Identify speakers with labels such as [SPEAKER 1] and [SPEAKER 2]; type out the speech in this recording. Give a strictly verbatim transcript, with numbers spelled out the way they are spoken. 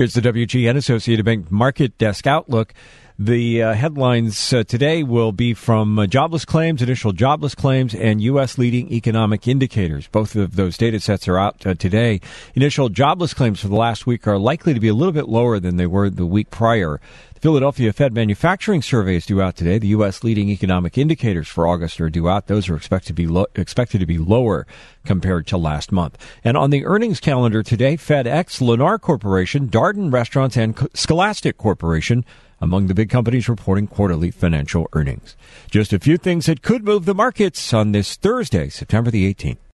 [SPEAKER 1] Here's the W G N Associated Bank Market Desk Outlook. The uh, headlines uh, today will be from uh, jobless claims, initial jobless claims, and U S leading economic indicators. Both of those data sets are out uh, today. Initial jobless claims for the last week are likely to be a little bit lower than they were the week prior. The Philadelphia Fed manufacturing survey is due out today. The U S leading economic indicators for August are due out. Those are expected to be lo- expected to be lower compared to last month. And on the earnings calendar today, FedEx, Lennar Corporation, Darden Restaurants, and Scholastic Corporation among the big companies reporting quarterly financial earnings. Just a few things that could move the markets on this Thursday, September the eighteenth.